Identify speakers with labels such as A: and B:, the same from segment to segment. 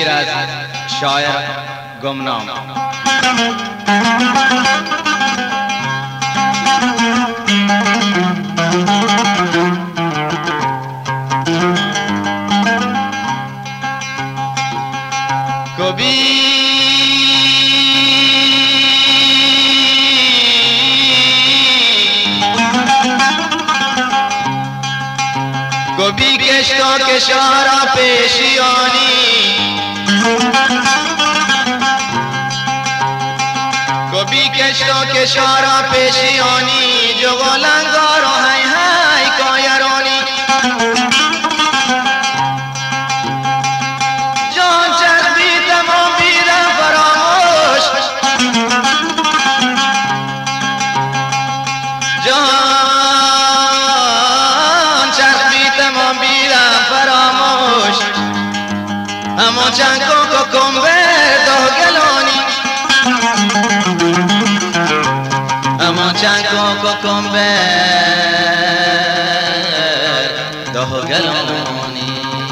A: شعر از شاعر گمنام.
B: کبی کشتا کشارا پیشیانی کبی کشتا کشارا پیشیانی جو لنگارا های های کایرانی جان چربی تمام بیرم فراموش اما چند کو کمبر دو گلانی اما چند کو کمبر دو گلانی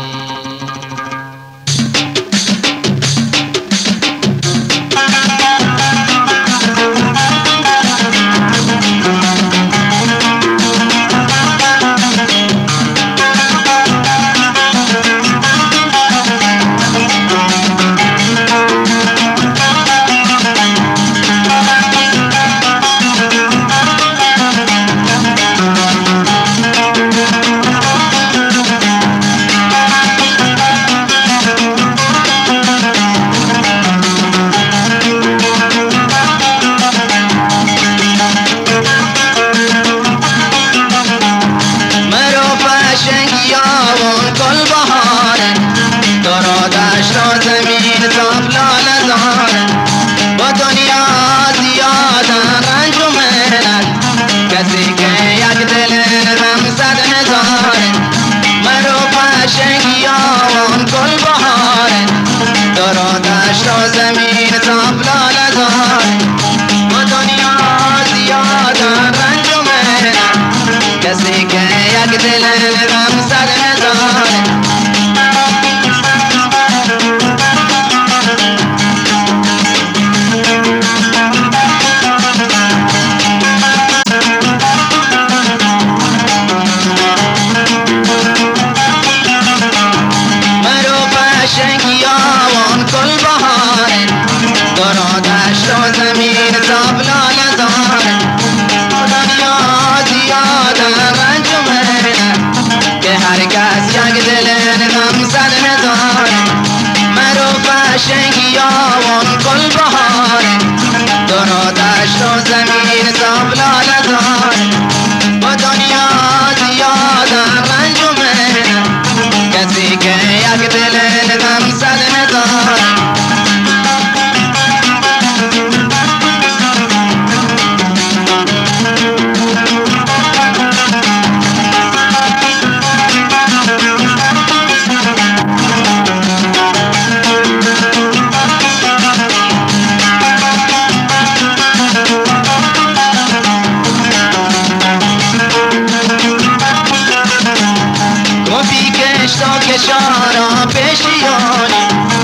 B: کشارا پیشیانی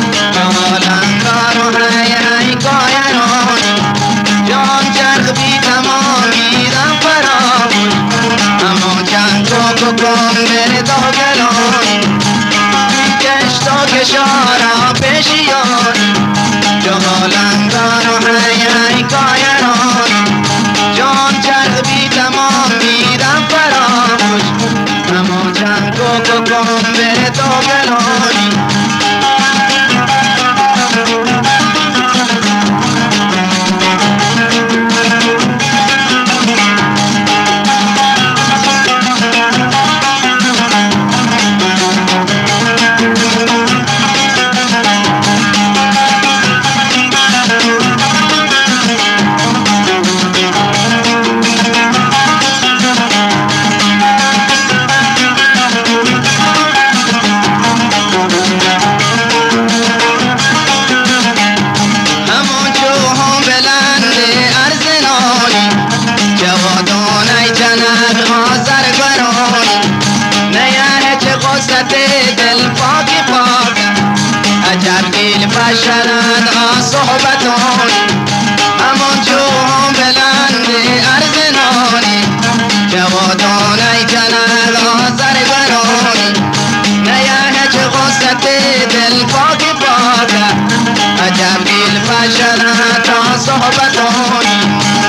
B: جمالنگارو های های کایرانی جان چرخ بی تمام بیدم فراموش اما چند کو کن بره دو گلانی کشتا کشارا پیشیانی جمالنگارو های های کایرانی جان چرخ بی تمام بیدم فراموش اما چند کو کن بره دو گلانی دل پاکی پاک عجب فشلند صحبتانی همون جوم بلند ارزنانی جوادان ای جنگ آزر برانی نیه چه غصت دل پاک پاکه عجب بیل فشلند صحبتانی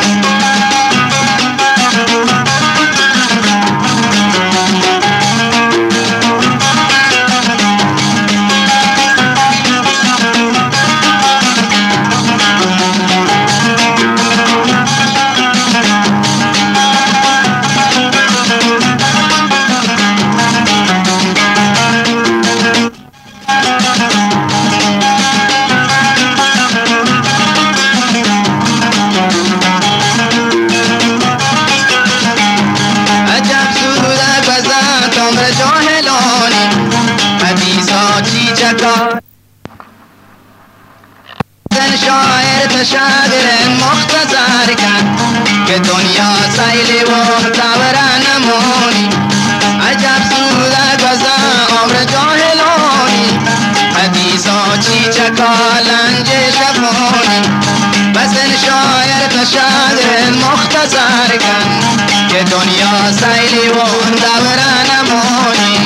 B: شاعر تشاگر مختصر کن که دنیا سیلی و دور نمونی عجب سوده گذا عمر جاهلانی حدیثا چی چکا لنج شفونی بس شاعر تشاگر مختصر کن که دنیا سیلی و دور نمونی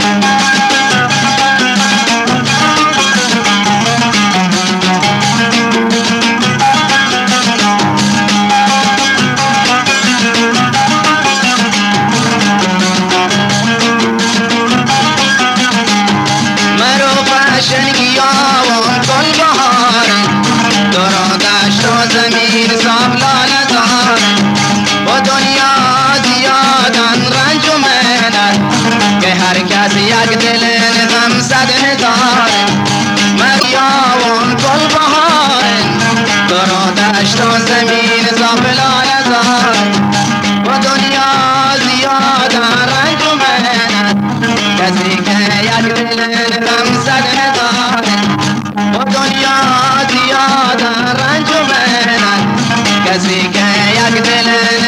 B: یک دل غم صد هزار مریاون گل بهار درا دشت و زمین زابلان هزار و دنیا زیاد رنج و محنت کسی که یک دل غم صد هزار و دنیا زیاد رنج و محنت کسی که یک دل